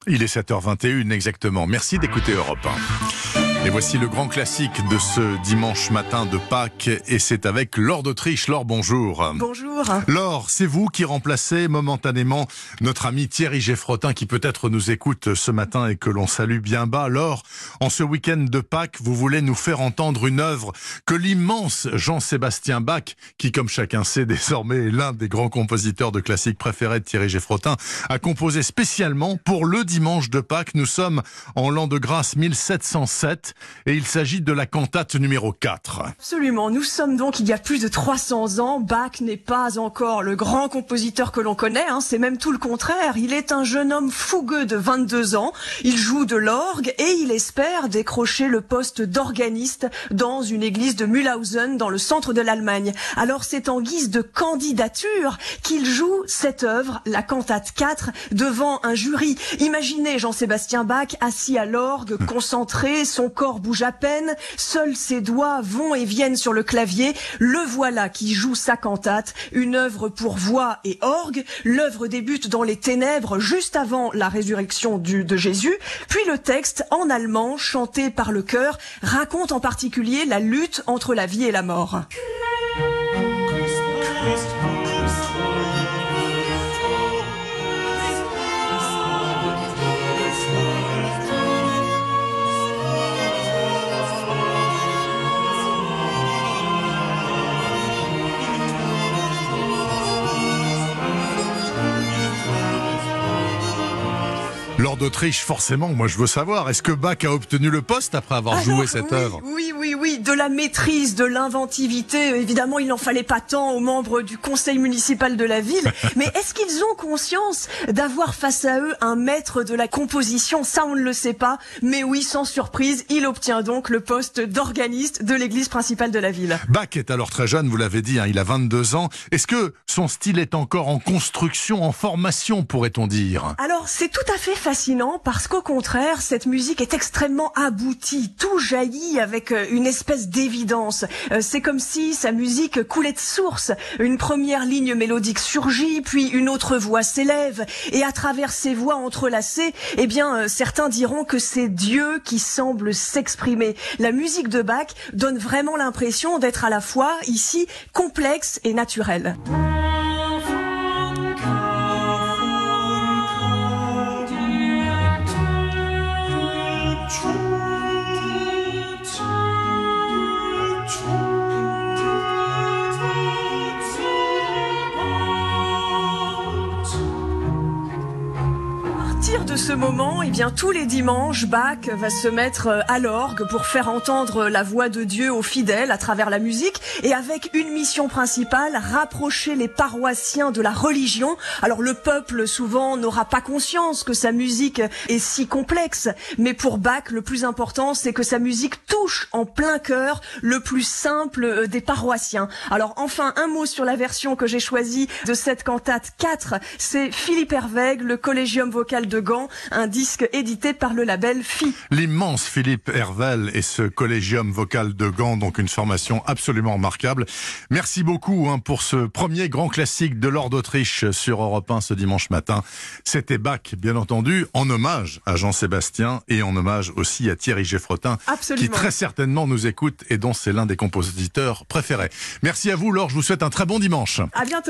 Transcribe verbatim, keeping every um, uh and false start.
Il est sept heures vingt et une exactement. Merci d'écouter Europe un. Et voici le grand classique de ce dimanche matin de Pâques. Et c'est avec Laure d'Autriche. Laure, bonjour. Bonjour. Laure, c'est vous qui remplacez momentanément notre ami Thierry Geffrotin qui peut-être nous écoute ce matin et que l'on salue bien bas. Laure, en ce week-end de Pâques, vous voulez nous faire entendre une œuvre que l'immense Jean-Sébastien Bach, qui comme chacun sait désormais est l'un des grands compositeurs de classiques préférés de Thierry Geffrotin, a composé spécialement pour le dimanche de Pâques. Nous sommes en l'an de grâce mille sept cent sept. Et il s'agit de la cantate numéro quatre. Absolument, nous sommes donc il y a plus de trois cents ans. Bach n'est pas encore le grand compositeur que l'on connaît, hein. C'est même tout le contraire. Il est un jeune homme fougueux de vingt-deux ans. Il joue de l'orgue et il espère décrocher le poste d'organiste dans une église de Mühlhausen, dans le centre de l'Allemagne. Alors c'est en guise de candidature qu'il joue cette œuvre, la cantate quatre, devant un jury. Imaginez Jean-Sébastien Bach assis à l'orgue, concentré, son corps bouge à peine, seuls ses doigts vont et viennent sur le clavier. Le voilà qui joue sa cantate, une œuvre pour voix et orgue. L'œuvre débute dans les ténèbres, juste avant la résurrection du, de Jésus. Puis le texte, en allemand, chanté par le chœur, raconte en particulier la lutte entre la vie et la mort. Laure d'Autriche, forcément, moi je veux savoir, est-ce que Bach a obtenu le poste après avoir Alors, joué cette oui, œuvre ? Oui, oui, oui, de la maîtrise, de l'inventivité. Évidemment, il n'en fallait pas tant aux membres du conseil municipal de la ville. Mais est-ce qu'ils ont conscience d'avoir face à eux un maître de la composition ? Ça, on ne le sait pas. Mais oui, sans surprise, il obtient donc le poste d'organiste de l'église principale de la ville. Bach est alors très jeune, vous l'avez dit, hein, il a vingt-deux ans. Est-ce que son style est encore en construction, en formation, pourrait-on dire ? Alors, c'est tout à fait fascinant parce qu'au contraire, cette musique est extrêmement aboutie. Tout jaillit avec une espèce d'évidence. C'est comme si sa musique coulait de source. Une première ligne mélodique surgit, puis une autre voix s'élève. Et à travers ces voix entrelacées, eh bien, certains diront que c'est Dieu qui semble s'exprimer. La musique de Bach donne vraiment l'impression d'être à la fois, ici, complexe et naturelle. À partir de ce moment, eh bien, tous les dimanches, Bach va se mettre à l'orgue pour faire entendre la voix de Dieu aux fidèles à travers la musique et avec une mission principale, rapprocher les paroissiens de la religion. Alors le peuple souvent n'aura pas conscience que sa musique est si complexe, mais pour Bach, le plus important, c'est que sa musique touche en plein cœur le plus simple des paroissiens. Alors enfin, un mot sur la version que j'ai choisie de cette cantate quatre, c'est Philippe Herwegh, le Collegium vocal de Gand, un disque édité par le label F I. L'immense Philippe Herwegh et ce Collegium vocal de Gand, donc une formation absolument remarquable. Merci beaucoup hein, pour ce premier grand classique de Laure d'Autriche sur Europe un ce dimanche matin. C'était Bach, bien entendu, en hommage à Jean-Sébastien et en hommage aussi à Thierry Geffrotin, Absolument. qui très certainement nous écoute et dont c'est l'un des compositeurs préférés. Merci à vous Laure, je vous souhaite un très bon dimanche. À bientôt.